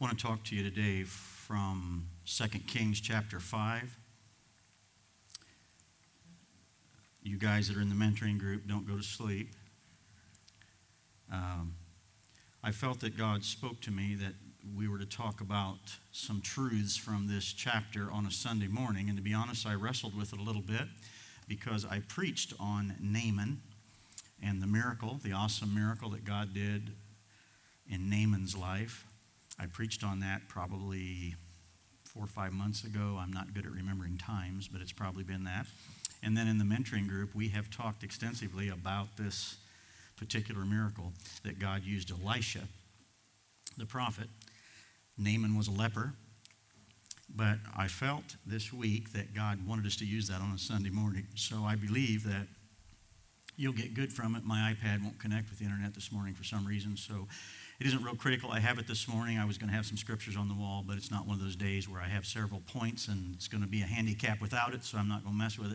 I want to talk to you today from 2 Kings chapter 5. You guys that are in the mentoring group, don't go to sleep. I felt that God spoke to me that we were to talk about some truths from this chapter on a Sunday morning. And to be honest, I wrestled with it a little bit because I preached on Naaman and the miracle, the awesome miracle that God did in Naaman's life. I preached on that probably 4 or 5 months ago. I'm not good at remembering times, but it's probably been that. And then in the mentoring group, we have talked extensively about this particular miracle that God used Elisha, the prophet. Naaman was a leper, but I felt this week that God wanted us to use that on a Sunday morning. So I believe that you'll get good from it. My iPad won't connect with the internet this morning for some reason, so it isn't real critical. I have it this morning. I was going to have some scriptures on the wall, but it's not one of those days where I have several points and it's going to be a handicap without it, so I'm not going to mess with it.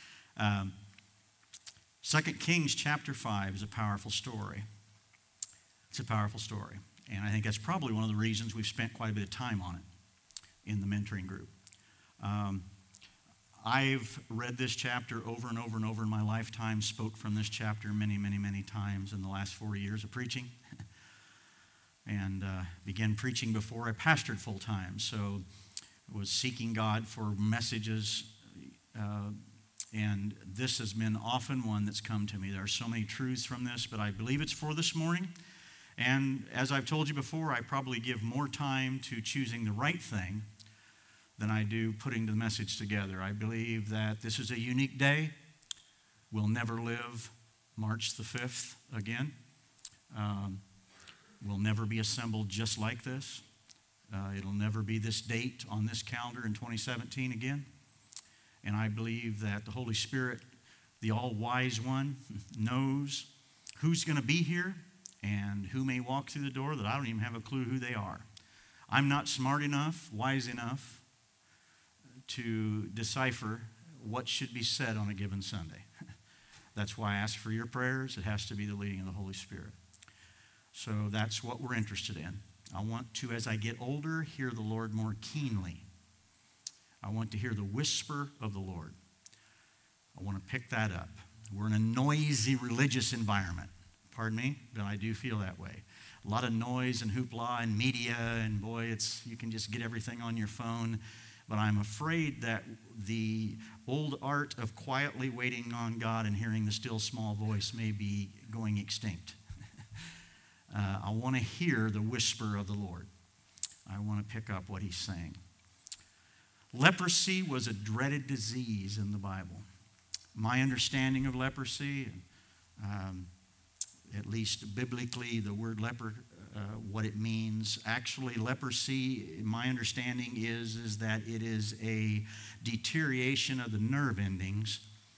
2 Kings chapter 5 is a powerful story. It's a powerful story. And I think that's probably one of the reasons we've spent quite a bit of time on it in the mentoring group. I've read this chapter over and over and over in my lifetime, spoke from this chapter many, many, many times in the last 40 years of preaching. And began preaching before I pastored full time. So I was seeking God for messages, and this has been often one that's come to me. There are so many truths from this, but I believe it's for this morning. And as I've told you before, I probably give more time to choosing the right thing than I do putting the message together. I believe that this is a unique day. We'll never live March the 5th again. We'll never be assembled just like this. It'll never be this date on this calendar in 2017 again. And I believe that the Holy Spirit, the all-wise one, knows who's going to be here and who may walk through the door that I don't even have a clue who they are. I'm not smart enough, wise enough to decipher what should be said on a given Sunday. That's why I ask for your prayers. It has to be the leading of the Holy Spirit. So that's what we're interested in. I want to, as I get older, hear the Lord more keenly. I want to hear the whisper of the Lord. I want to pick that up. We're in a noisy religious environment. Pardon me, but I do feel that way. A lot of noise and hoopla and media, and boy, you can just get everything on your phone. But I'm afraid that the old art of quietly waiting on God and hearing the still small voice may be going extinct. I want to hear the whisper of the Lord. I want to pick up what he's saying. Leprosy was a dreaded disease in the Bible. My understanding of leprosy, at least biblically, the word leper, what it means. Actually, leprosy, my understanding is that it is a deterioration of the nerve endings.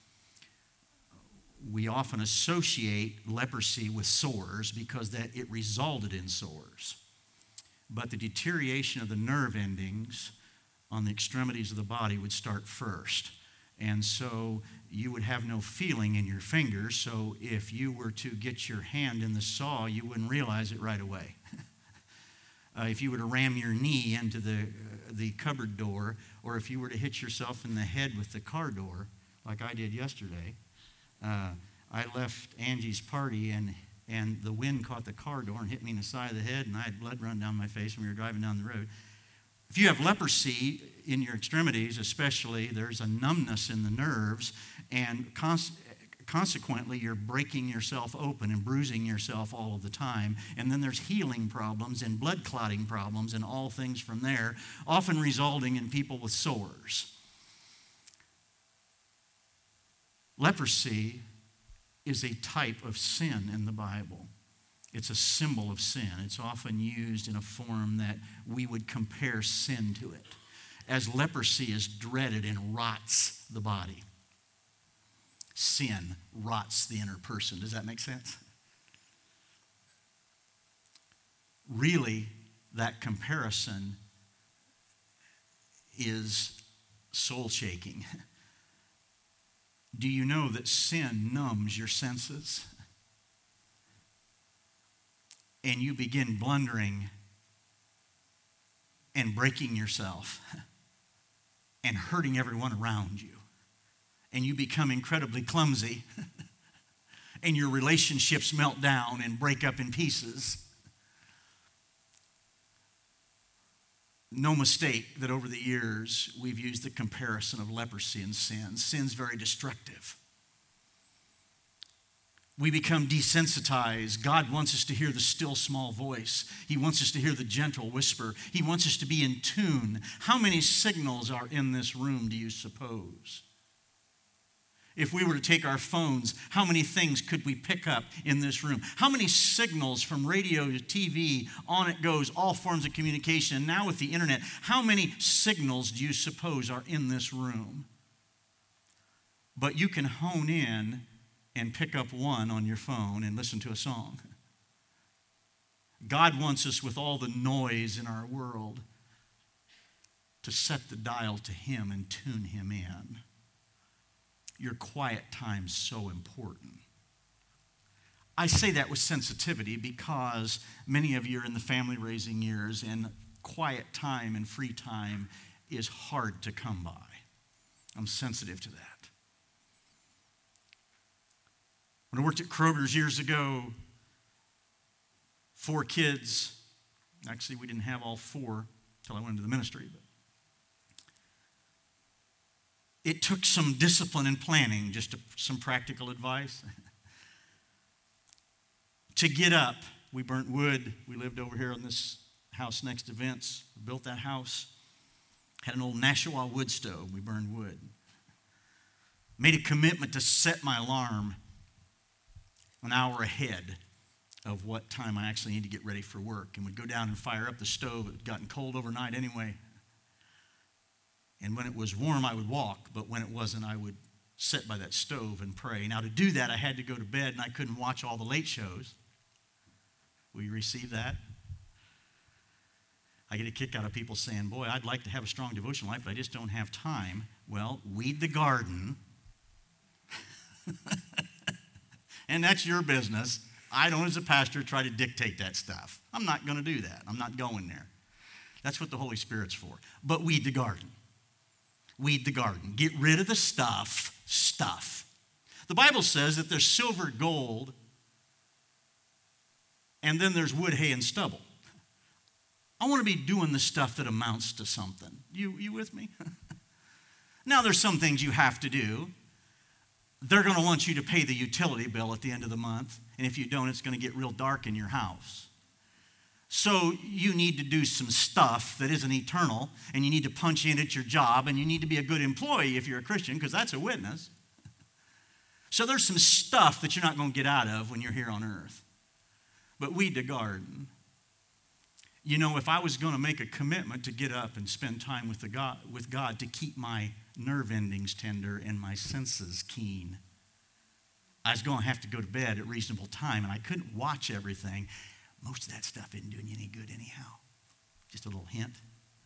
We often associate leprosy with sores because that it resulted in sores. But the deterioration of the nerve endings on the extremities of the body would start first. And so you would have no feeling in your fingers, so if you were to get your hand in the saw, you wouldn't realize it right away. If you were to ram your knee into the cupboard door, or if you were to hit yourself in the head with the car door, like I did yesterday, I left Angie's party and the wind caught the car door and hit me in the side of the head, and I had blood run down my face when we were driving down the road. If you have leprosy in your extremities, especially, there's a numbness in the nerves, and consequently, you're breaking yourself open and bruising yourself all of the time. And then there's healing problems and blood clotting problems and all things from there, often resulting in people with sores. Leprosy is a type of sin in the Bible. It's a symbol of sin. It's often used in a form that we would compare sin to it, as leprosy is dreaded and rots the body. Sin rots the inner person. Does that make sense? Really, that comparison is soul-shaking. Do you know that sin numbs your senses? And you begin blundering and breaking yourself and hurting everyone around you. And you become incredibly clumsy and your relationships melt down and break up in pieces. No mistake that over the years we've used the comparison of leprosy and sin. Sin's very destructive. We become desensitized. God wants us to hear the still small voice. He wants us to hear the gentle whisper. He wants us to be in tune. How many signals are in this room, do you suppose? If we were to take our phones, how many things could we pick up in this room? How many signals from radio to TV, on it goes, all forms of communication, and now with the internet, how many signals do you suppose are in this room? But you can hone in and pick up one on your phone and listen to a song. God wants us, with all the noise in our world, to set the dial to Him and tune Him in. Your quiet time's so important. I say that with sensitivity because many of you are in the family raising years, and quiet time and free time is hard to come by. I'm sensitive to that. When I worked at Kroger's years ago, 4 kids. Actually, we didn't have all 4 until I went into the ministry. But it took some discipline and planning, just some practical advice. To get up, we burnt wood. We lived over here in this house next to Vince. We built that house. Had an old Nashua wood stove. We burned wood. Made a commitment to set my alarm an hour ahead of what time I actually need to get ready for work. And we'd go down and fire up the stove. It had gotten cold overnight anyway. And when it was warm, I would walk. But when it wasn't, I would sit by that stove and pray. Now, to do that, I had to go to bed, and I couldn't watch all the late shows. Will you receive that? I get a kick out of people saying, boy, I'd like to have a strong devotional life, but I just don't have time. Well, weed the garden. And that's your business. I don't, as a pastor, try to dictate that stuff. I'm not going to do that. I'm not going there. That's what the Holy Spirit's for. But weed the garden. Weed the garden. Get rid of the stuff. The Bible says that there's silver, gold, and then there's wood, hay, and stubble. I want to be doing the stuff that amounts to something. You with me? Now, there's some things you have to do. They're going to want you to pay the utility bill at the end of the month. And if you don't, it's going to get real dark in your house. So you need to do some stuff that isn't eternal. And you need to punch in at your job. And you need to be a good employee if you're a Christian, because that's a witness. So there's some stuff that you're not going to get out of when you're here on earth. But weed the garden. You know, if I was going to make a commitment to get up and spend time with God to keep my nerve endings tender and my senses keen, I was going to have to go to bed at reasonable time, and I couldn't watch everything. Most of that stuff isn't doing you any good anyhow. Just a little hint.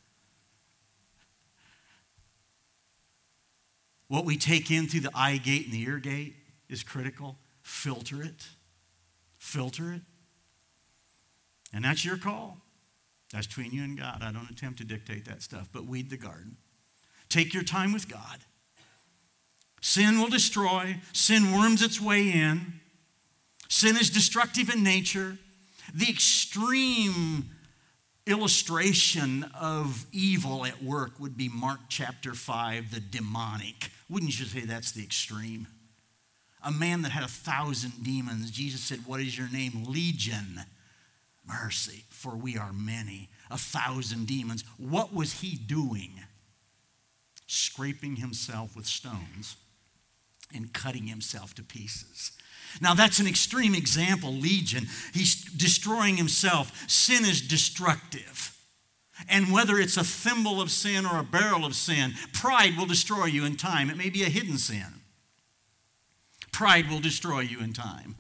What we take in through the eye gate and the ear gate is critical. Filter it. Filter it. And that's your call. That's between you and God. I don't attempt to dictate that stuff, but weed the garden. Take your time with God. Sin will destroy. Sin worms its way in. Sin is destructive in nature. The extreme illustration of evil at work would be Mark chapter 5, the demonic. Wouldn't you say that's the extreme? A man that had 1,000 demons. Jesus said, what is your name? Legion. Mercy, for we are many. 1,000 demons. What was he doing? Scraping himself with stones and cutting himself to pieces. Now that's an extreme example, Legion. He's destroying himself. Sin is destructive. And whether it's a thimble of sin or a barrel of sin, pride will destroy you in time. It may be a hidden sin. Pride will destroy you in time.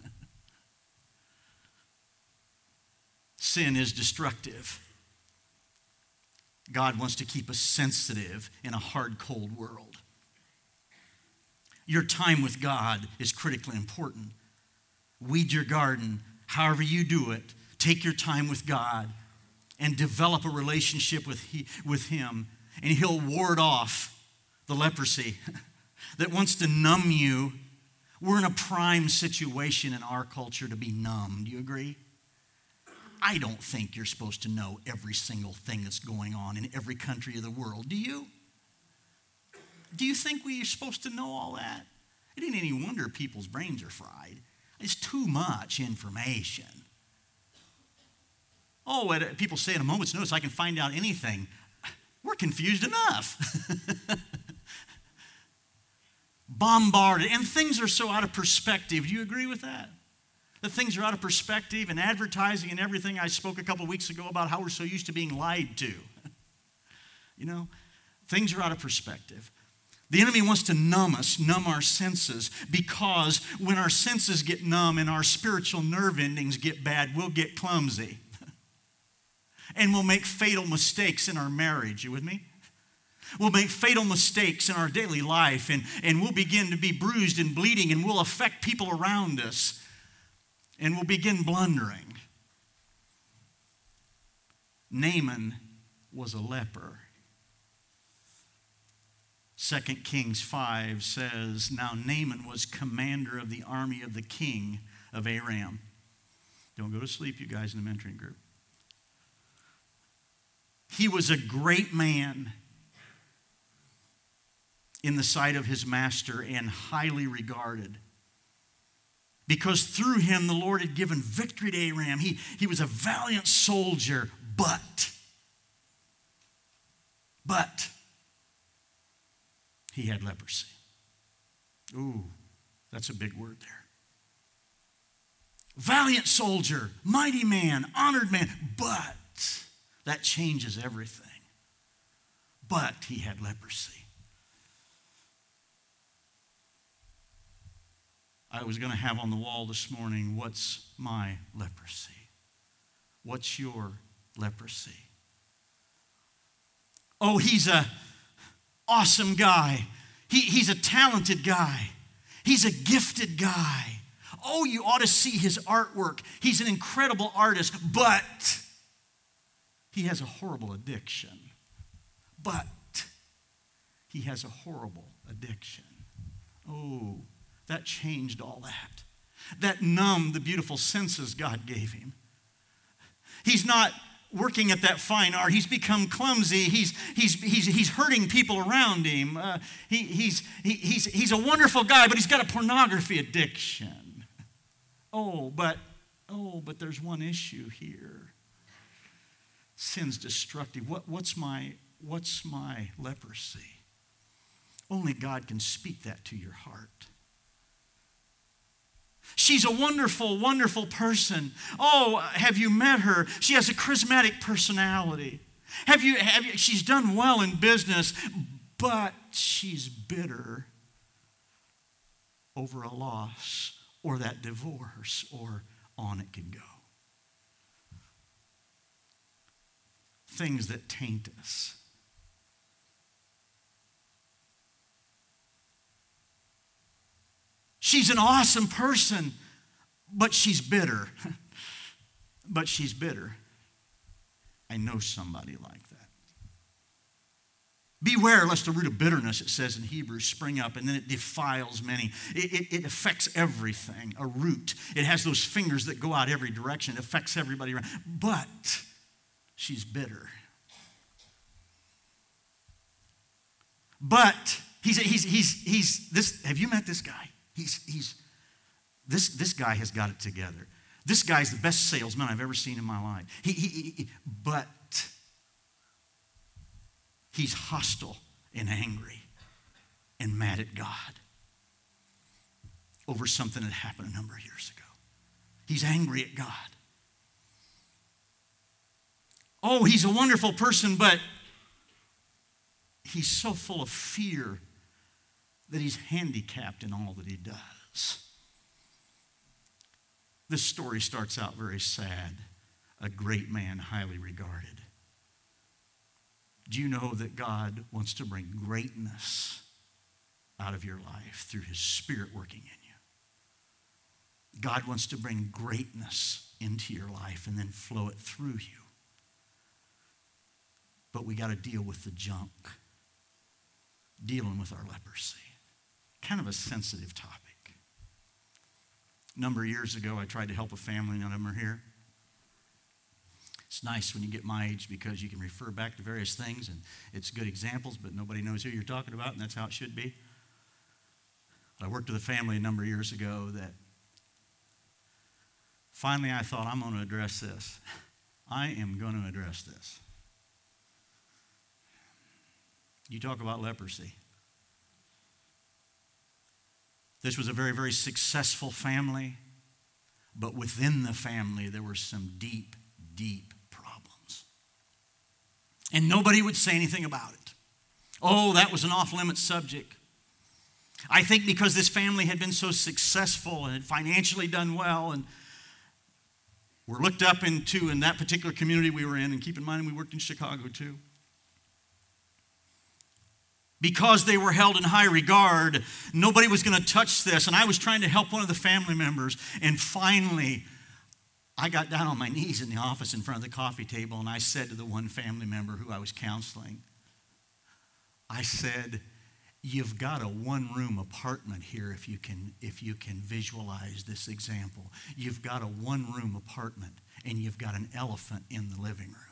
Sin is destructive. God wants to keep us sensitive in a hard, cold world. Your time with God is critically important. Weed your garden, however you do it. Take your time with God and develop a relationship with him, and he'll ward off the leprosy that wants to numb you. We're in a prime situation in our culture to be numb. Do you agree? I don't think you're supposed to know every single thing that's going on in every country of the world. Do you? Do you think we're supposed to know all that? It ain't any wonder people's brains are fried. It's too much information. Oh, people say at a moment's notice, I can find out anything. We're confused enough. Bombarded. And things are so out of perspective. Do you agree with that? That things are out of perspective, and advertising and everything. I spoke a couple of weeks ago about how we're so used to being lied to. You know, things are out of perspective. The enemy wants to numb us, numb our senses, because when our senses get numb and our spiritual nerve endings get bad, we'll get clumsy. And we'll make fatal mistakes in our marriage. You with me? We'll make fatal mistakes in our daily life, and we'll begin to be bruised and bleeding, and we'll affect people around us, and we'll begin blundering. Naaman was a leper. 2 Kings 5 says, now Naaman was commander of the army of the king of Aram. Don't go to sleep, you guys in the mentoring group. He was a great man in the sight of his master and highly regarded, because through him the Lord had given victory to Aram. He was a valiant soldier, but he had leprosy. Ooh, that's a big word there. Valiant soldier, mighty man, honored man, but that changes everything. But he had leprosy. I was going to have on the wall this morning, what's my leprosy? What's your leprosy? Oh, he's a awesome guy. He's a talented guy. He's a gifted guy. Oh, you ought to see his artwork. He's an incredible artist, but he has a horrible addiction. But he has a horrible addiction. Oh, that changed all that. That numbed the beautiful senses God gave him. He's not working at that fine art. He's become clumsy. He's hurting people around him. He's a wonderful guy, but he's got a pornography addiction. But there's one issue here. Sin's destructive. What's my leprosy? Only God can speak that to your heart. She's a wonderful, wonderful person. Oh, have you met her? She has a charismatic personality. She's done well in business, but she's bitter over a loss or that divorce, or on it can go. Things that taint us. She's an awesome person, but she's bitter. But she's bitter. I know somebody like that. Beware lest the root of bitterness, it says in Hebrews, spring up, and then it defiles many. It affects everything, a root. It has those fingers that go out every direction. It affects everybody around. But she's bitter. But he's this. Have you met this guy? This guy has got it together. This guy's the best salesman I've ever seen in my life. But he's hostile and angry and mad at God over something that happened a number of years ago. He's angry at God. Oh, he's a wonderful person, but he's so full of fear that he's handicapped in all that he does. This story starts out very sad. A great man, highly regarded. Do you know that God wants to bring greatness out of your life through his Spirit working in you? God wants to bring greatness into your life and then flow it through you. but we got to deal with the junk, dealing with our leprosy. Kind of a sensitive topic. A number of years ago, I tried to help a family, none of them are here. It's nice when you get my age because you can refer back to various things and it's good examples, but nobody knows who you're talking about, and that's how it should be. I worked with a family a number of years ago that finally I thought, I'm going to address this. I am going to address this. You talk about leprosy. This was a very, very successful family, but within the family there were some deep, deep problems. And nobody would say anything about it. Oh, that was an off-limits subject. I think because this family had been so successful and had financially done well and were looked up into in that particular community we were in, and keep in mind we worked in Chicago too. Because they were held in high regard, nobody was going to touch this. And I was trying to help one of the family members. And finally, I got down on my knees in the office in front of the coffee table, and I said to the one family member who I was counseling, I said, you've got a one-room apartment here if you can visualize this example. You've got a one-room apartment, and you've got an elephant in the living room.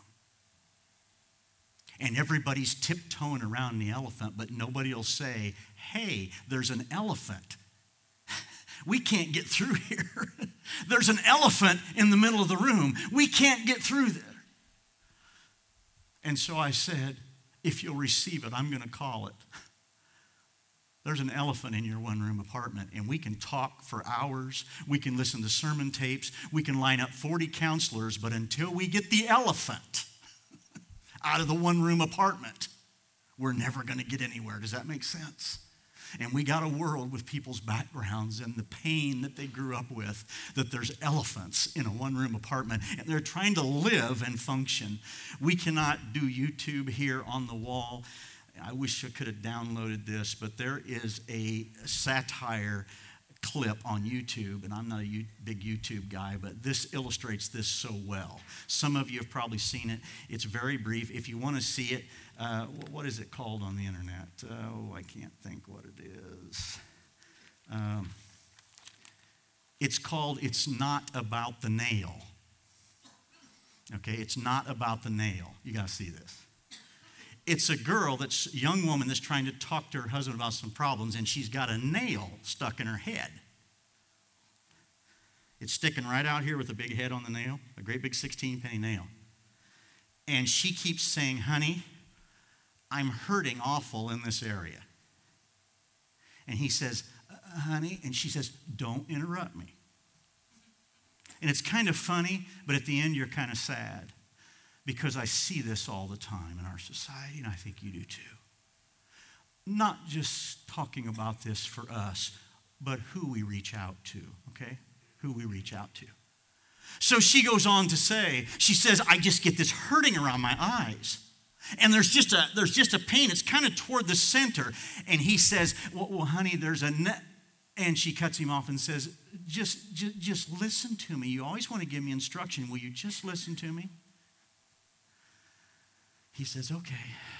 And everybody's tiptoeing around the elephant, but nobody will say, hey, there's an elephant. We can't get through here. There's an elephant in the middle of the room. We can't get through there. And so I said, if you'll receive it, I'm going to call it. There's an elephant in your one-room apartment, and we can talk for hours. We can listen to sermon tapes. We can line up 40 counselors, but until we get the elephant out of the one-room apartment, we're never going to get anywhere. Does that make sense? And we got a world with people's backgrounds and the pain that they grew up with, that there's elephants in a one-room apartment, and they're trying to live and function. We cannot do YouTube here on the wall. I wish I could have downloaded this, but there is a satire clip on YouTube, and I'm not a big YouTube guy, but this illustrates this so well. Some of you have probably seen it. It's very brief. If you want to see it, what is it called on the internet? I can't think what it is. It's called It's Not About the Nail. Okay, It's Not About the Nail. You got to see this. It's a young woman that's trying to talk to her husband about some problems, and she's got a nail stuck in her head. It's sticking right out here with a big head on the nail, a great big 16-penny nail. And she keeps saying, honey, I'm hurting awful in this area. And he says, honey, and she says, don't interrupt me. And it's kind of funny, but at the end you're kind of sad. Because I see this all the time in our society, and I think you do too. Not just talking about this for us, but who we reach out to, okay? Who we reach out to. So she goes on to say, she says, I just get this hurting around my eyes. And there's just a pain. It's kind of toward the center. And he says, well honey, there's a net. And she cuts him off and says, just listen to me. You always want to give me instruction. Will you just listen to me? He says, okay.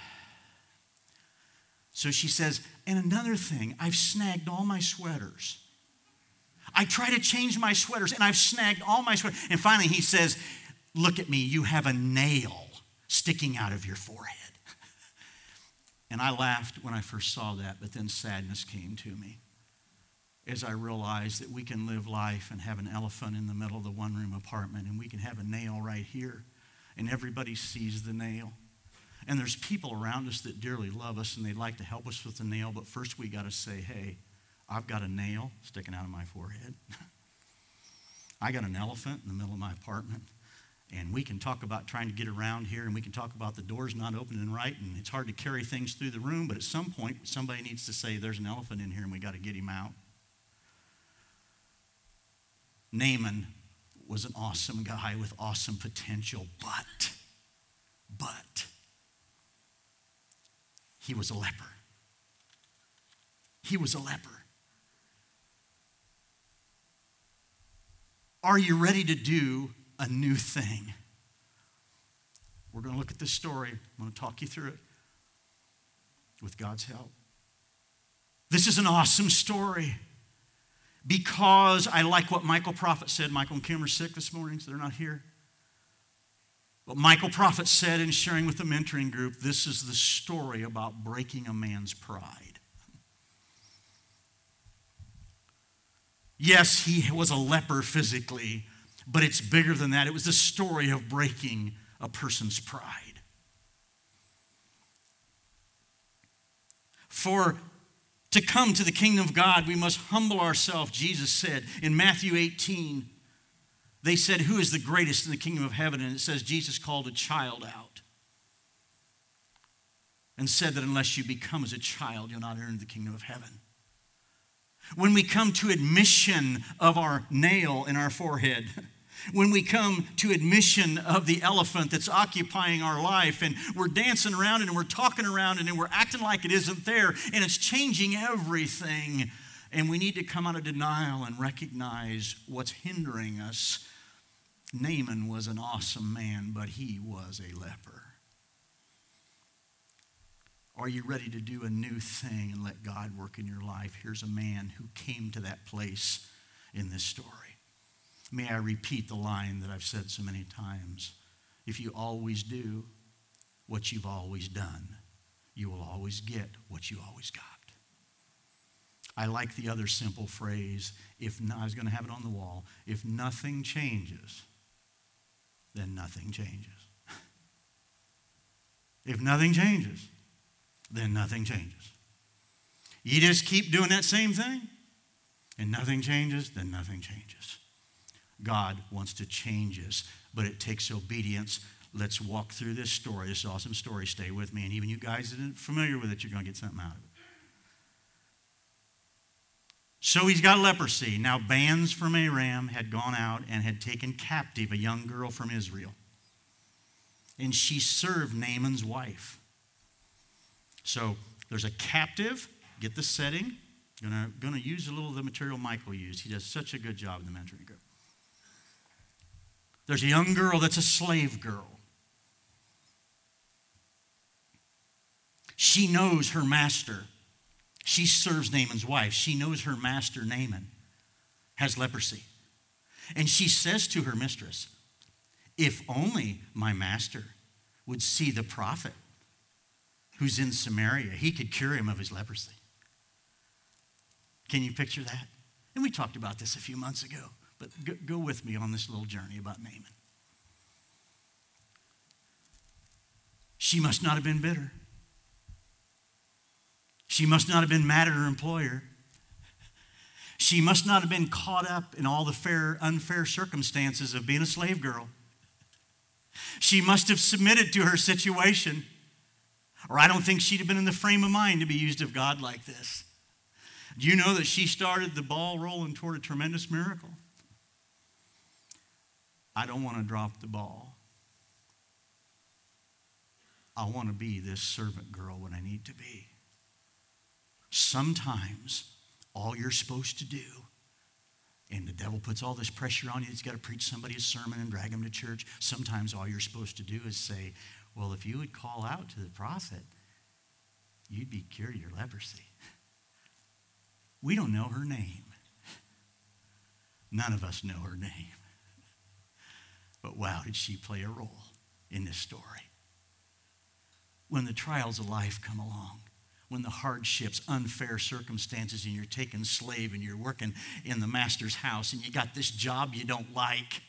So she says, and another thing, I've snagged all my sweaters. I try to change my sweaters, and I've snagged all my sweaters. And finally he says, look at me, you have a nail sticking out of your forehead. And I laughed when I first saw that, but then sadness came to me as I realized that we can live life and have an elephant in the middle of the one-room apartment, and we can have a nail right here, and everybody sees the nail. And there's people around us that dearly love us and they'd like to help us with the nail, but first we got to say, hey, I've got a nail sticking out of my forehead. I got an elephant in the middle of my apartment, and we can talk about trying to get around here, and we can talk about the doors not opening right, and it's hard to carry things through the room, but at some point somebody needs to say there's an elephant in here and we got to get him out. Naaman was an awesome guy with awesome potential, but he was a leper. He was a leper. Are you ready to do a new thing? We're going to look at this story. I'm going to talk you through it with God's help. This is an awesome story because I like what Michael Prophet said. Michael and Kim are sick this morning, so they're not here. But Michael Prophet said in sharing with the mentoring group, this is the story about breaking a man's pride. Yes, he was a leper physically, but it's bigger than that. It was the story of breaking a person's pride. For to come to the kingdom of God, we must humble ourselves, Jesus said in Matthew 18. They said, who is the greatest in the kingdom of heaven? And it says Jesus called a child out and said that unless you become as a child, you'll not enter the kingdom of heaven. When we come to admission of our nail in our forehead, when we come to admission of the elephant that's occupying our life, and we're dancing around it and we're talking around it and we're acting like it isn't there and it's changing everything, and we need to come out of denial and recognize what's hindering us. Naaman was an awesome man, but he was a leper. Are you ready to do a new thing and let God work in your life? Here's a man who came to that place in this story. May I repeat the line that I've said so many times. If you always do what you've always done, you will always get what you always got. I like the other simple phrase, I was going to have it on the wall, if nothing changes, then nothing changes. If nothing changes, then nothing changes. You just keep doing that same thing, and nothing changes, then nothing changes. God wants to change us, but it takes obedience. Let's walk through this story, this awesome story. Stay with me, and even you guys that are familiar with it, you're going to get something out of it. So he's got leprosy. Now bands from Aram had gone out and had taken captive a young girl from Israel. And she served Naaman's wife. So there's a captive. Get the setting. Going to use a little of the material Michael used. He does such a good job in the mentoring group. There's a young girl that's a slave girl. She knows her master. She serves Naaman's wife. She knows her master, Naaman, has leprosy. And she says to her mistress, if only my master would see the prophet who's in Samaria, he could cure him of his leprosy. Can you picture that? And we talked about this a few months ago, but go with me on this little journey about Naaman. She must not have been bitter. She must not have been mad at her employer. She must not have been caught up in all the unfair circumstances of being a slave girl. She must have submitted to her situation, or I don't think she'd have been in the frame of mind to be used of God like this. Do you know that she started the ball rolling toward a tremendous miracle? I don't want to drop the ball. I want to be this servant girl when I need to be. Sometimes all you're supposed to do, and the devil puts all this pressure on you, he's got to preach somebody a sermon and drag them to church. Sometimes all you're supposed to do is say, well, if you would call out to the prophet, you'd be cured of your leprosy. We don't know her name. None of us know her name. But wow, did she play a role in this story? When the trials of life come along, when the hardships, unfair circumstances, and you're taken slave and you're working in the master's house and you got this job you don't like.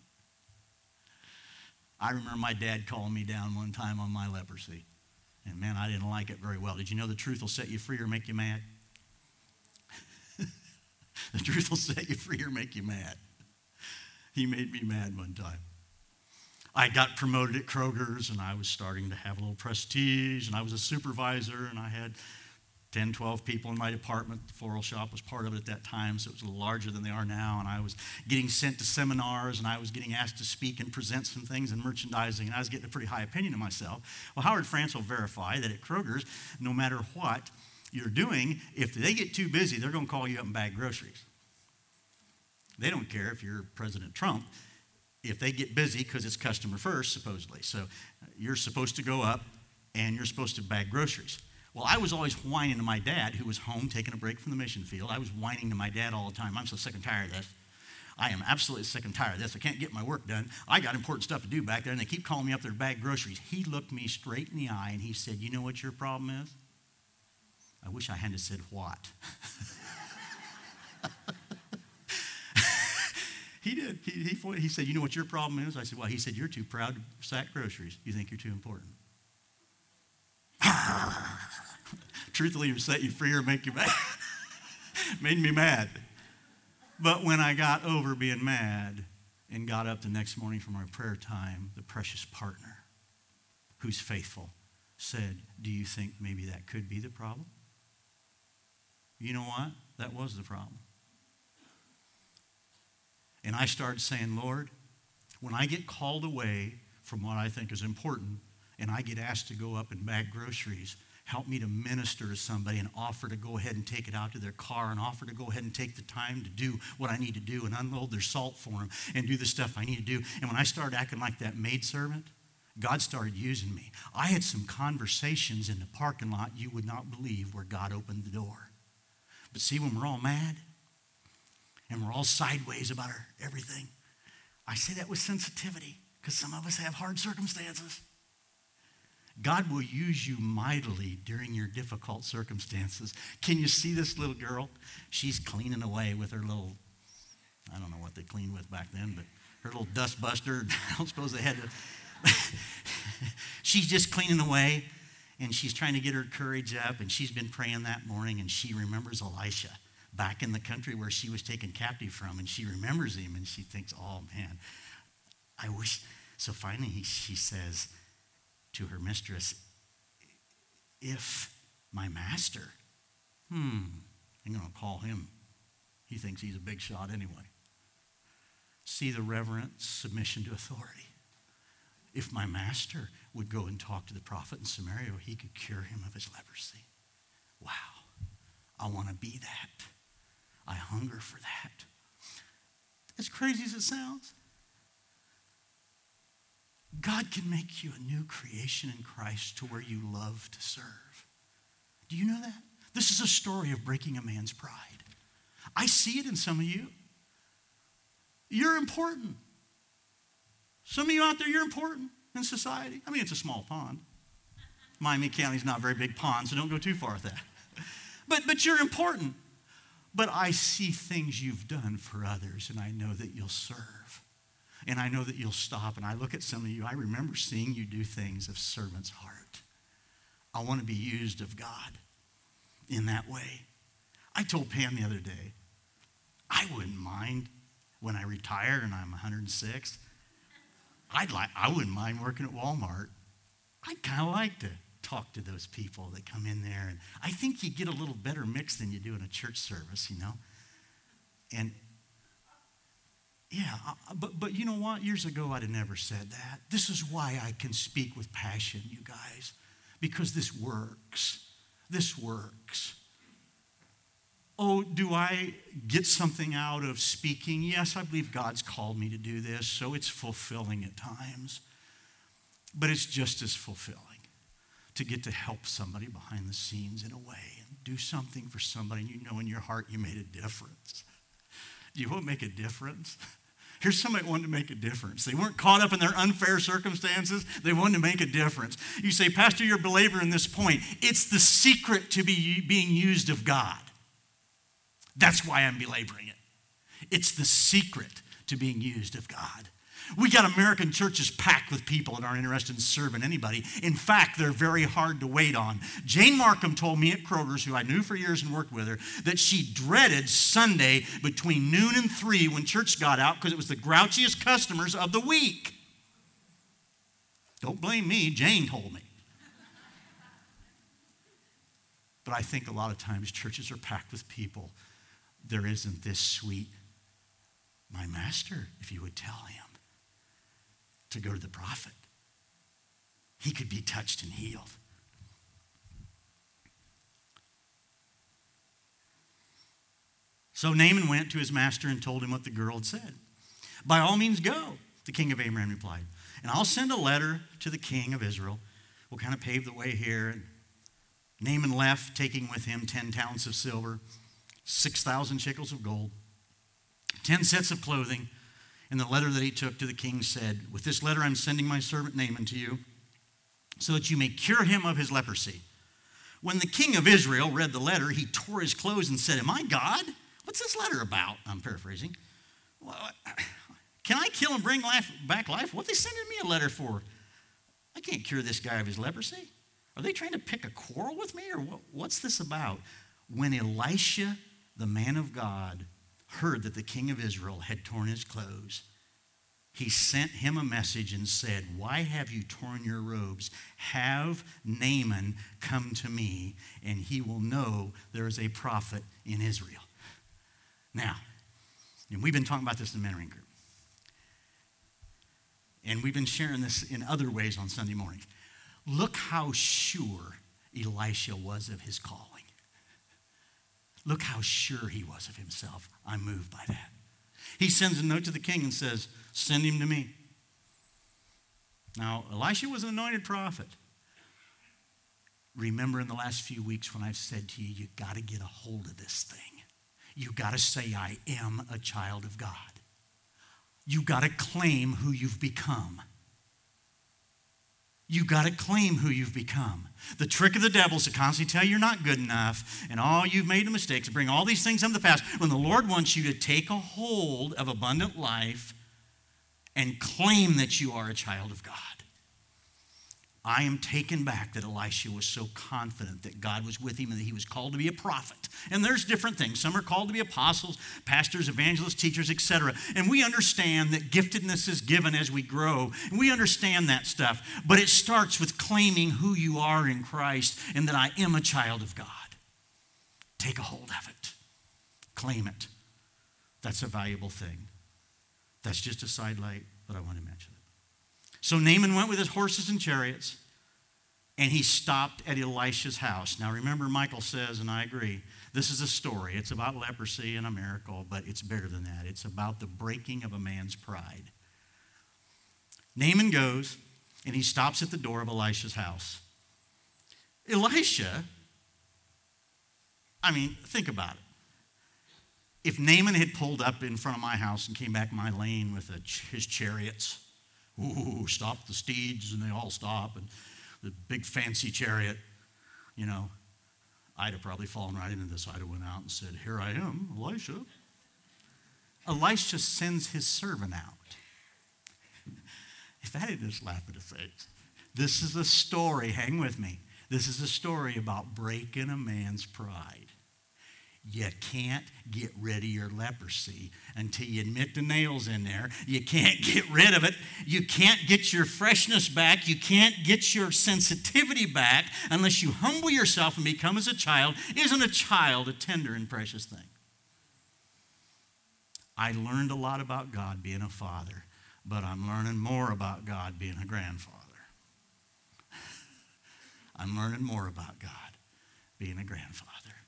I remember my dad calling me down one time on my leprosy. And man, I didn't like it very well. Did you know the truth will set you free or make you mad? The truth will set you free or make you mad. He made me mad one time. I got promoted at Kroger's, and I was starting to have a little prestige, and I was a supervisor, and I had 10, 12 people in my department. The floral shop was part of it at that time, so it was a little larger than they are now, and I was getting sent to seminars, and I was getting asked to speak and present some things in merchandising, and I was getting a pretty high opinion of myself. Well, Howard France will verify that at Kroger's, no matter what you're doing, if they get too busy, they're going to call you up and bag groceries. They don't care if you're President Trump. if they get busy, because it's customer first, supposedly. So you're supposed to go up and you're supposed to bag groceries. Well, I was always whining to my dad, who was home taking a break from the mission field. I was whining to my dad all the time. I'm so sick and tired of this. I am absolutely sick and tired of this. I can't get my work done. I got important stuff to do back there, and they keep calling me up there to bag groceries. He looked me straight in the eye, and he said, you know what your problem is? I wish I hadn't said what. He did. He said, you know what your problem is? I said, well, he said, you're too proud to sack groceries. You think you're too important. Truthfully, it would set you free or make you mad. Made me mad. But when I got over being mad and got up the next morning for my prayer time, the precious partner who's faithful said, do you think maybe that could be the problem? You know what? That was the problem. And I started saying, Lord, when I get called away from what I think is important and I get asked to go up and bag groceries, help me to minister to somebody and offer to go ahead and take it out to their car and offer to go ahead and take the time to do what I need to do and unload their salt for them and do the stuff I need to do. And when I started acting like that maidservant, God started using me. I had some conversations in the parking lot you would not believe where God opened the door. But see, when we're all mad and we're all sideways about everything, I say that with sensitivity because some of us have hard circumstances. God will use you mightily during your difficult circumstances. Can you see this little girl? She's cleaning away with her little, I don't know what they cleaned with back then, but her little dust buster. I don't suppose they had to. She's just cleaning away, and she's trying to get her courage up, and she's been praying that morning, and she remembers Elisha back in the country where she was taken captive from, and she remembers him, and she thinks, oh, man, I wish. So finally she says to her mistress, if my master, I'm going to call him. He thinks he's a big shot anyway. See the reverent submission to authority. If my master would go and talk to the prophet in Samaria, he could cure him of his leprosy. Wow, I want to be that. I hunger for that. As crazy as it sounds, God can make you a new creation in Christ to where you love to serve. Do you know that? This is a story of breaking a man's pride. I see it in some of you. You're important. Some of you out there, you're important in society. I mean, it's a small pond. Miami County's not a very big pond, so don't go too far with that. But you're important. But I see things you've done for others, and I know that you'll serve. And I know that you'll stop. And I look at some of you, I remember seeing you do things of servant's heart. I want to be used of God in that way. I told Pam the other day, I wouldn't mind when I retire and I'm 106. I wouldn't mind working at Walmart. I'd kind of like to talk to those people that come in there. And I think you get a little better mix than you do in a church service, you know. And yeah, but you know what? Years ago, I'd have never said that. This is why I can speak with passion, you guys, because this works. This works. Oh, do I get something out of speaking? Yes, I believe God's called me to do this, so it's fulfilling at times. But it's just as fulfilling to get to help somebody behind the scenes in a way and do something for somebody, and you know in your heart you made a difference. Do you want to make a difference? Here's somebody who wanted to make a difference. They weren't caught up in their unfair circumstances. They wanted to make a difference. You say, Pastor, you're a believer in this point. It's the secret to being used of God. That's why I'm belaboring it. It's the secret to being used of God. We got American churches packed with people that aren't interested in serving anybody. In fact, they're very hard to wait on. Jane Markham told me at Kroger's, who I knew for years and worked with her, that she dreaded Sunday between noon and 3 when church got out because it was the grouchiest customers of the week. Don't blame me. Jane told me. But I think a lot of times churches are packed with people. There isn't this sweet, my master, if you would tell him to go to the prophet, he could be touched and healed. So Naaman went to his master and told him what the girl had said. By all means go, The king of Aram replied, and I'll send a letter to the king of Israel. We'll kind of pave the way here. Naaman left, taking with him 10 talents of silver, 6,000 shekels of gold, 10 sets of clothing. And the letter that he took to the king said, with this letter I'm sending my servant Naaman to you, so that you may cure him of his leprosy. When the king of Israel read the letter, he tore his clothes and said, am I God? What's this letter about? I'm paraphrasing. Well, can I kill and bring back life? What are they sending me a letter for? I can't cure this guy of his leprosy. Are they trying to pick a quarrel with me, or what's this about? When Elisha, the man of God, heard that the king of Israel had torn his clothes, he sent him a message and said, why have you torn your robes? Have Naaman come to me, and he will know there is a prophet in Israel. Now, and we've been talking about this in the mentoring group. And we've been sharing this in other ways on Sunday mornings. Look how sure Elisha was of his calling. Look how sure he was of himself. I'm moved by that. He sends a note to the king and says, send him to me. Now, Elisha was an anointed prophet. Remember in the last few weeks when I've said to you, you've got to get a hold of this thing. You've got to say, I am a child of God. You've got to claim who you've become. You've got to claim who you've become. The trick of the devil is to constantly tell you you're not good enough and you've made the mistakes, bring all these things from the past, when the Lord wants you to take a hold of abundant life and claim that you are a child of God. I am taken back that Elisha was so confident that God was with him and that he was called to be a prophet. And there's different things. Some are called to be apostles, pastors, evangelists, teachers, etc. And we understand that giftedness is given as we grow. And we understand that stuff. But it starts with claiming who you are in Christ and that I am a child of God. Take a hold of it. Claim it. That's a valuable thing. That's just a sidelight, but I want to mention it. So Naaman went with his horses and chariots, and he stopped at Elisha's house. Now remember, Michael says, and I agree, this is a story. It's about leprosy and a miracle, but it's bigger than that. It's about the breaking of a man's pride. Naaman goes, and he stops at the door of Elisha's house. Elisha, think about it. If Naaman had pulled up in front of my house and came back my lane with his chariots, stop the steeds, and they all stop, and the big fancy chariot, I'd have probably fallen right into this. I'd have went out and said, here I am, Elisha. Elisha sends his servant out. If I had just laughed at his face. This is a story, hang with me. This is a story about breaking a man's pride. You can't get rid of your leprosy until you admit the nail's in there. You can't get rid of it. You can't get your freshness back. You can't get your sensitivity back unless you humble yourself and become as a child. Isn't a child a tender and precious thing? I learned a lot about God being a father, but I'm learning more about God being a grandfather. I'm learning more about God being a grandfather.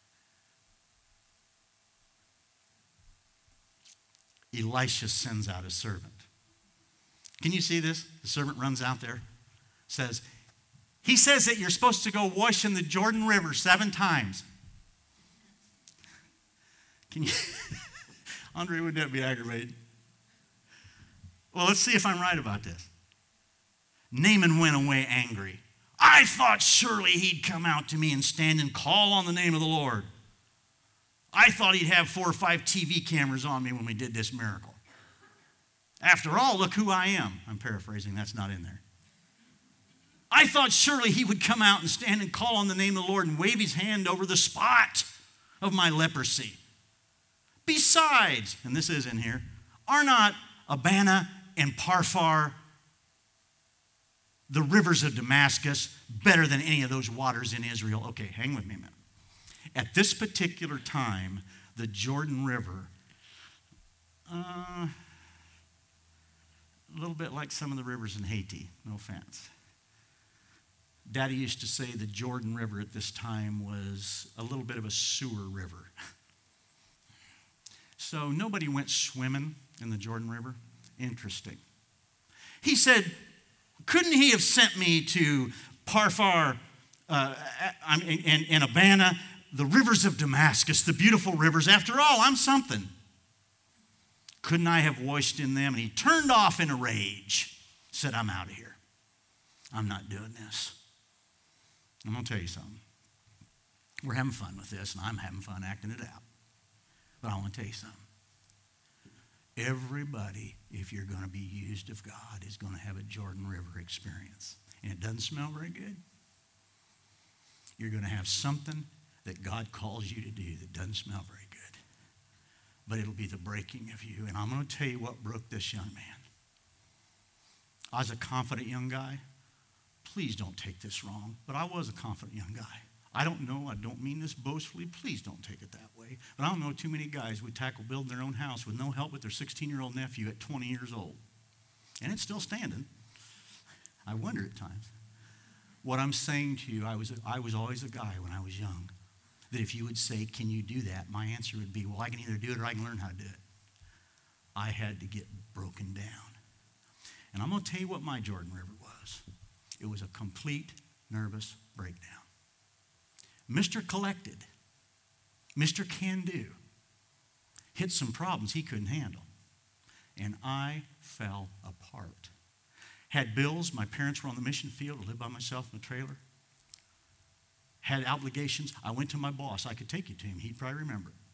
Elisha sends out his servant. Can you see this? The servant runs out there, he says that you're supposed to go wash in the Jordan River 7 times. Can you, Andre, wouldn't that be aggravating? Well, let's see if I'm right about this. Naaman went away angry. I thought surely he'd come out to me and stand and call on the name of the Lord. I thought he'd have 4 or 5 TV cameras on me when we did this miracle. After all, look who I am. I'm paraphrasing, that's not in there. I thought surely he would come out and stand and call on the name of the Lord and wave his hand over the spot of my leprosy. Besides, and this is in here, are not Abana and Parphar, the rivers of Damascus, better than any of those waters in Israel? Okay, hang with me a minute. At this particular time, the Jordan River, a little bit like some of the rivers in Haiti, no offense. Daddy used to say the Jordan River at this time was a little bit of a sewer river. So nobody went swimming in the Jordan River. Interesting. He said, couldn't he have sent me to Parfar and Abana, the rivers of Damascus, the beautiful rivers? After all, I'm something. Couldn't I have washed in them? And he turned off in a rage, said, I'm out of here. I'm not doing this. I'm going to tell you something. We're having fun with this, and I'm having fun acting it out. But I want to tell you something. Everybody, if you're going to be used of God, is going to have a Jordan River experience. And it doesn't smell very good. You're going to have something that God calls you to do that doesn't smell very good. But it'll be the breaking of you. And I'm going to tell you what broke this young man. I was a confident young guy. Please don't take this wrong, but I was a confident young guy. I don't know, I don't mean this boastfully. Please don't take it that way. But I don't know too many guys would tackle building their own house with no help with their 16-year-old nephew at 20 years old. And it's still standing. I wonder at times. What I'm saying to you, I was always a guy when I was young, that if you would say, can you do that? My answer would be, well, I can either do it or I can learn how to do it. I had to get broken down. And I'm going to tell you what my Jordan River was. It was a complete nervous breakdown. Mr. Collected, Mr. Can Do, hit some problems he couldn't handle. And I fell apart. Had bills. My parents were on the mission field. I lived by myself in a trailer. Had obligations. I went to my boss. I could take you to him. He'd probably remember it.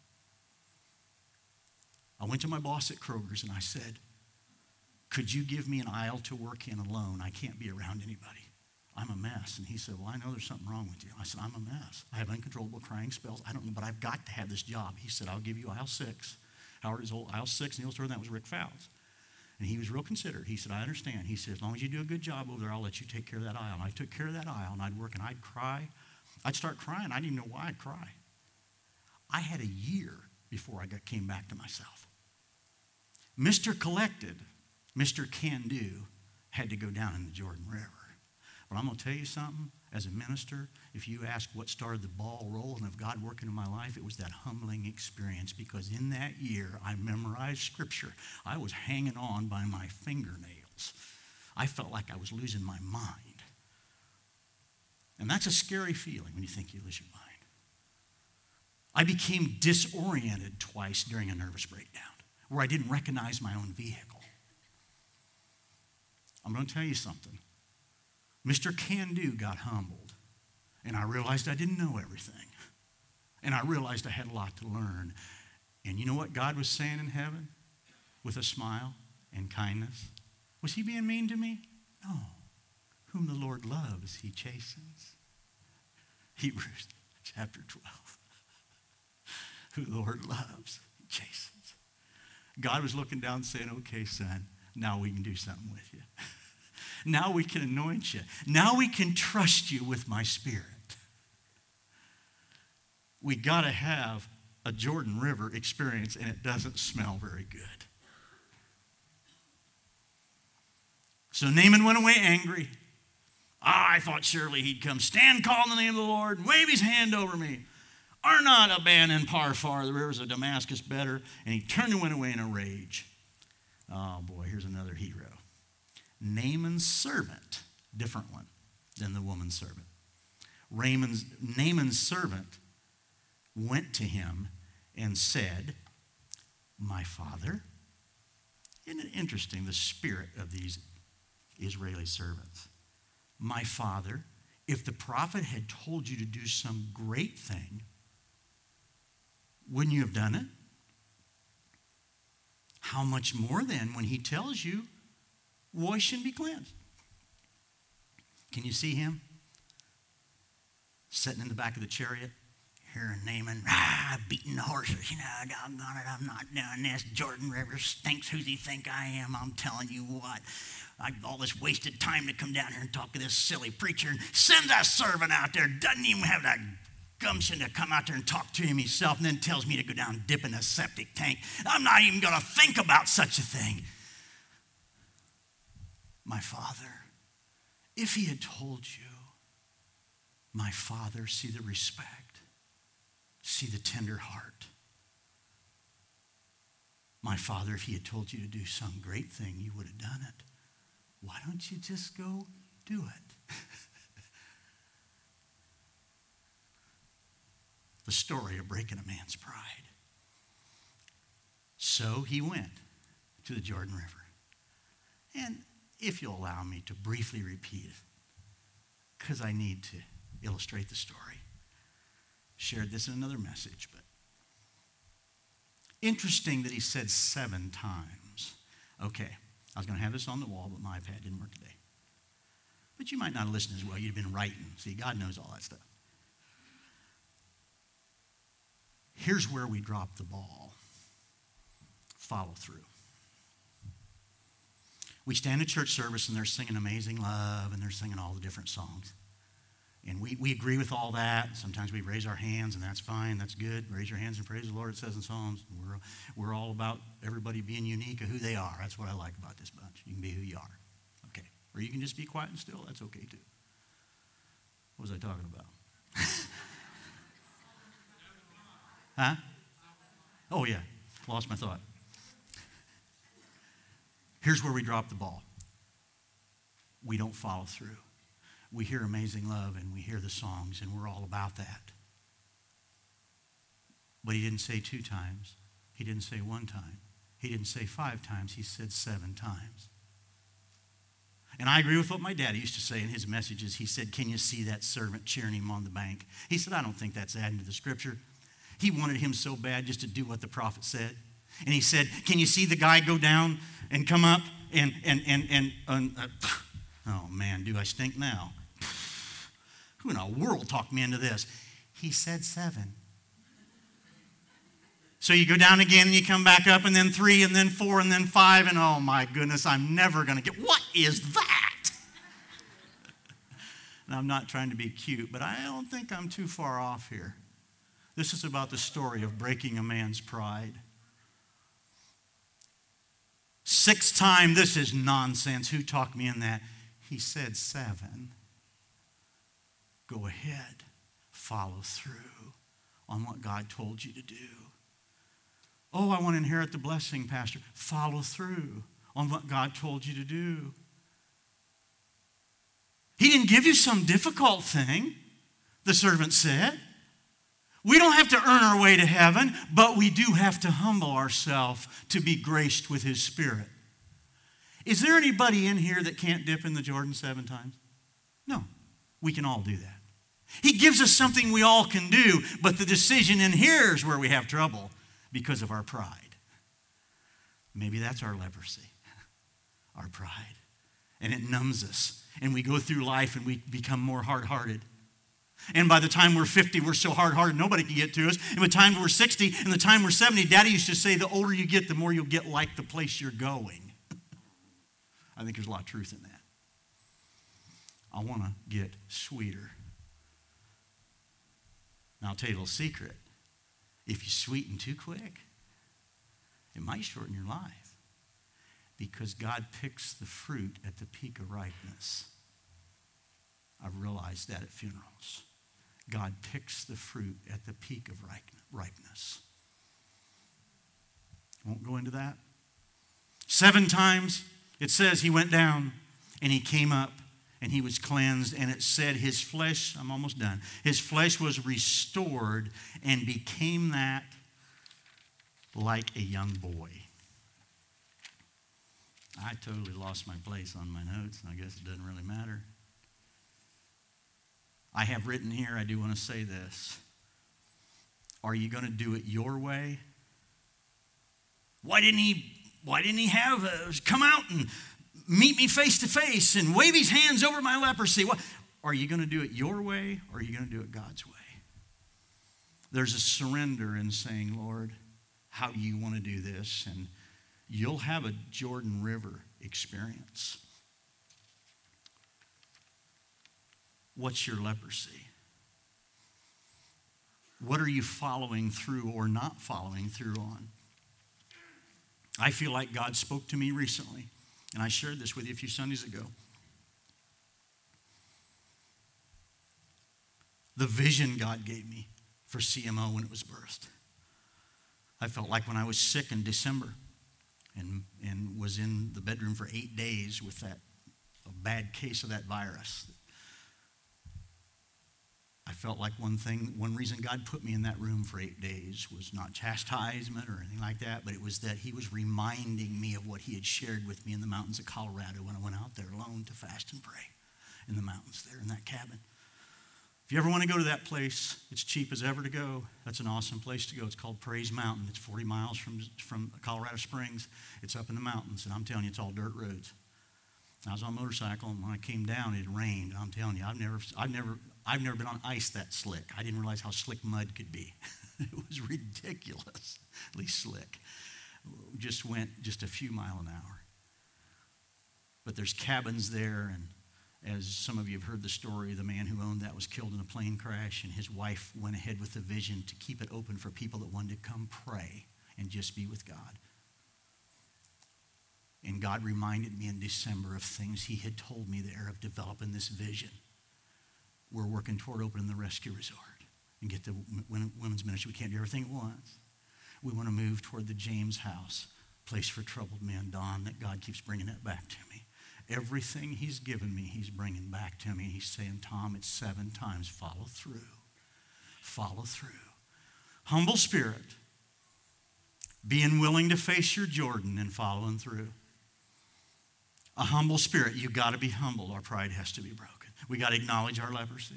I went to my boss at Kroger's and I said, could you give me an aisle to work in alone? I can't be around anybody. I'm a mess. And he said, well, I know there's something wrong with you. I said, I'm a mess. I have uncontrollable crying spells. I don't know, but I've got to have this job. He said, I'll give you aisle 6. Howard is old, aisle 6, and the old store, and that was Rick Fowles. And he was real considerate. He said, I understand. He said, as long as you do a good job over there, I'll let you take care of that aisle. And I took care of that aisle, and I'd work, and I'd cry. I'd start crying. I didn't even know why I'd cry. I had a year before I came back to myself. Mr. Collected, Mr. Can Do, had to go down in the Jordan River. But I'm going to tell you something. As a minister, if you ask what started the ball rolling of God working in my life, it was that humbling experience, because in that year, I memorized Scripture. I was hanging on by my fingernails. I felt like I was losing my mind. And that's a scary feeling when you think you lose your mind. I became disoriented twice during a nervous breakdown, where I didn't recognize my own vehicle. I'm going to tell you something. Mr. Can Do got humbled, and I realized I didn't know everything, and I realized I had a lot to learn. And you know what God was saying in heaven with a smile and kindness? Was he being mean to me? No. Whom the Lord loves, he chastens. Hebrews chapter 12. Who the Lord loves, he chastens. God was looking down saying, okay, son, now we can do something with you. Now we can anoint you. Now we can trust you with my Spirit. We got to have a Jordan River experience, and it doesn't smell very good. So Naaman went away angry. I thought surely he'd come, stand, call in the name of the Lord, and wave his hand over me. Are not Abana and Parfar, the rivers of Damascus, better? And he turned and went away in a rage. Oh boy, here's another hero. Naaman's servant, different one than the woman's servant. Naaman's servant went to him and said, my father. Isn't it interesting, the spirit of these Israeli servants? My father, if the prophet had told you to do some great thing, wouldn't you have done it? How much more then when he tells you, wash and be cleansed? Can you see him sitting in the back of the chariot, hearing Naaman, beating the horses, doggone it, I'm not doing this. Jordan River stinks. Who does he think I am? I'm telling you what. All this wasted time to come down here and talk to this silly preacher, and sends a servant out there, doesn't even have that gumption to come out there and talk to him himself, and then tells me to go down and dip in a septic tank. I'm not even going to think about such a thing. My father, if he had told you, my father, see the respect, see the tender heart. My father, if he had told you to do some great thing, you would have done it. Why don't you just go do it? The story of breaking a man's pride. So he went to the Jordan River. And if you'll allow me to briefly repeat it, because I need to illustrate the story. Shared this in another message, but interesting that he said 7 times. Okay, I was going to have this on the wall, but my iPad didn't work today. But you might not have listened as well. You'd have been writing. See, God knows all that stuff. Here's where we drop the ball. Follow through. We stand at church service and they're singing Amazing Love and they're singing all the different songs. And we agree with all that. Sometimes we raise our hands and that's fine. That's good. Raise your hands and praise the Lord, it says in Psalms. We're all about everybody being unique of who they are. That's what I like about this bunch. You can be who you are. Okay. Or you can just be quiet and still. That's okay too. What was I talking about? Huh? Oh yeah. Lost my thought. Here's where we drop the ball. We don't follow through. We hear Amazing Love and we hear the songs and we're all about that. But he didn't say 2 times. He didn't say 1 time. He didn't say 5 times. He said 7 times. And I agree with what my daddy used to say in his messages. He said, can you see that servant cheering him on the bank? He said, I don't think that's adding to the scripture. He wanted him so bad just to do what the prophet said. And he said, can you see the guy go down and come up and oh man, do I stink now? Who in the world talked me into this? He said 7. So you go down again and you come back up and then 3 and then 4 and then 5 and oh my goodness, I'm never going to get, what is that? And I'm not trying to be cute, but I don't think I'm too far off here. This is about the story of breaking a man's pride. 6th time, this is nonsense. Who talked me in that? He said 7. Go ahead. Follow through on what God told you to do. Oh, I want to inherit the blessing, Pastor. Follow through on what God told you to do. He didn't give you some difficult thing, the servant said. We don't have to earn our way to heaven, but we do have to humble ourselves to be graced with his Spirit. Is there anybody in here that can't dip in the Jordan 7 times? No, we can all do that. He gives us something we all can do, but the decision in here is where we have trouble because of our pride. Maybe that's our leprosy, our pride. And it numbs us. And we go through life and we become more hard-hearted. And by the time we're 50, we're so hard-hearted, nobody can get to us. And by the time we're 60 and the time we're 70, Daddy used to say, the older you get, the more you'll get like the place you're going. I think there's a lot of truth in that. I want to get sweeter. Now, I'll tell you a little secret. If you sweeten too quick, it might shorten your life. Because God picks the fruit at the peak of ripeness. I've realized that at funerals. God picks the fruit at the peak of ripeness. Won't go into that. 7 times it says he went down and he came up and he was cleansed, and it said his flesh, I'm almost done, his flesh was restored and became that like a young boy. I totally lost my place on my notes, and I guess it doesn't really matter. I have written here, I do want to say this. Are you going to do it your way? Why didn't he have come out and meet me face to face and wave his hands over my leprosy? What? Are you going to do it your way, or are you going to do it God's way? There's a surrender in saying, Lord, how do you want to do this? And you'll have a Jordan River experience. What's your leprosy? What are you following through or not following through on? I feel like God spoke to me recently, and I shared this with you a few Sundays ago. The vision God gave me for CMO when it was birthed. I felt like when I was sick in December and was in the bedroom for 8 days with that a bad case of that virus. I felt like one reason God put me in that room for 8 days was not chastisement or anything like that, but it was that he was reminding me of what he had shared with me in the mountains of Colorado when I went out there alone to fast and pray in the mountains there in that cabin. If you ever want to go to that place, it's cheap as ever to go. That's an awesome place to go. It's called Praise Mountain. It's 40 miles from Colorado Springs. It's up in the mountains, and I'm telling you, it's all dirt roads. I was on a motorcycle, and when I came down, it rained. I'm telling you, I've never been on ice that slick. I didn't realize how slick mud could be. It was ridiculously slick. We just went a few miles an hour. But there's cabins there, and as some of you have heard the story, the man who owned that was killed in a plane crash, and his wife went ahead with the vision to keep it open for people that wanted to come pray and just be with God. And God reminded me in December of things he had told me there of developing this vision. We're working toward opening the rescue resort and get the women's ministry. We can't do everything at once. We want to move toward the James House, place for troubled men, Don, that God keeps bringing that back to me. Everything he's given me, he's bringing back to me. He's saying, Tom, it's 7 times. Follow through. Follow through. Humble spirit. Being willing to face your Jordan and following through. A humble spirit. You've got to be humble. Our pride has to be broken. We got to acknowledge our leprosy.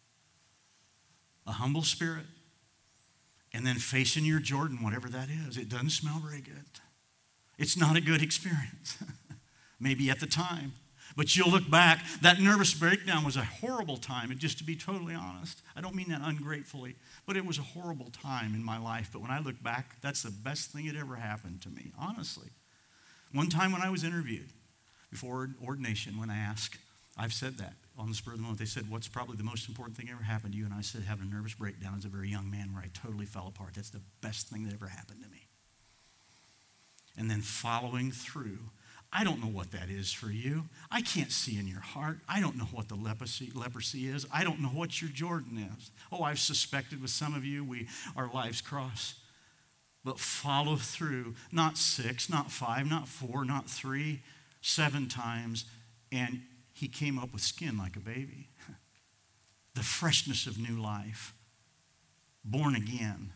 A humble spirit. And then facing your Jordan, whatever that is. It doesn't smell very good. It's not a good experience. Maybe at the time. But you'll look back. That nervous breakdown was a horrible time. And just to be totally honest, I don't mean that ungratefully, but it was a horrible time in my life. But when I look back, that's the best thing that ever happened to me, honestly. One time when I was interviewed, before ordination, when I asked, I've said that on the spur of the moment. They said, what's probably the most important thing that ever happened to you? And I said, having a nervous breakdown as a very young man where I totally fell apart. That's the best thing that ever happened to me. And then following through. I don't know what that is for you. I can't see in your heart. I don't know what the leprosy is. I don't know what your Jordan is. Oh, I've suspected with some of you, our lives cross. But follow through. Not 6, not 5, not 4, not 3, 7 times. And he came up with skin like a baby. The freshness of new life. Born again.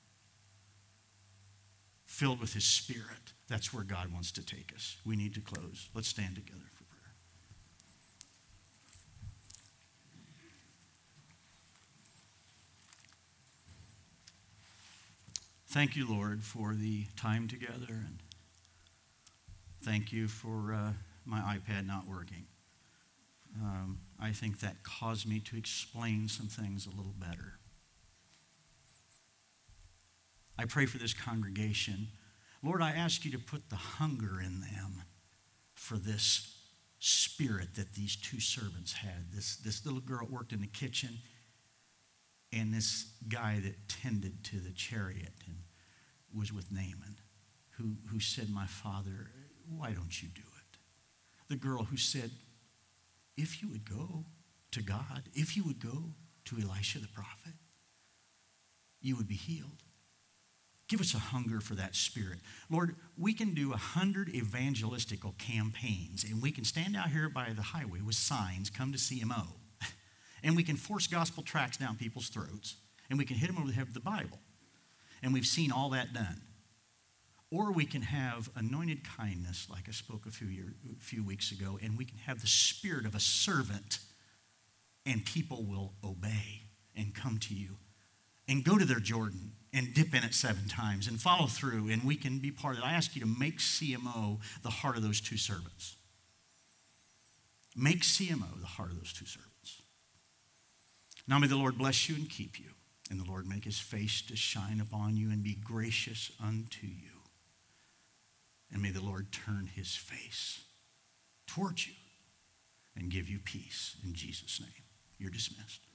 Filled with his spirit. That's where God wants to take us. We need to close. Let's stand together for prayer. Thank you, Lord, for the time together. And thank you for my iPad not working. I think that caused me to explain some things a little better. I pray for this congregation. Lord, I ask you to put the hunger in them for this spirit that these 2 servants had. This little girl worked in the kitchen, and this guy that tended to the chariot and was with Naaman, who said, my father, why don't you do it? The girl who said, if you would go to God, if you would go to Elisha the prophet, you would be healed. Give us a hunger for that spirit. Lord, we can do 100 evangelistical campaigns, and we can stand out here by the highway with signs, come to CMO, and we can force gospel tracts down people's throats, and we can hit them over the head with the Bible, and we've seen all that done. Or we can have anointed kindness, like I spoke a few weeks ago, and we can have the spirit of a servant, and people will obey and come to you and go to their Jordan and dip in it 7 times and follow through, and we can be part of it. I ask you to make CMO the heart of those 2 servants. Make CMO the heart of those 2 servants. Now may the Lord bless you and keep you, and the Lord make his face to shine upon you and be gracious unto you. And may the Lord turn his face towards you and give you peace in Jesus' name. You're dismissed.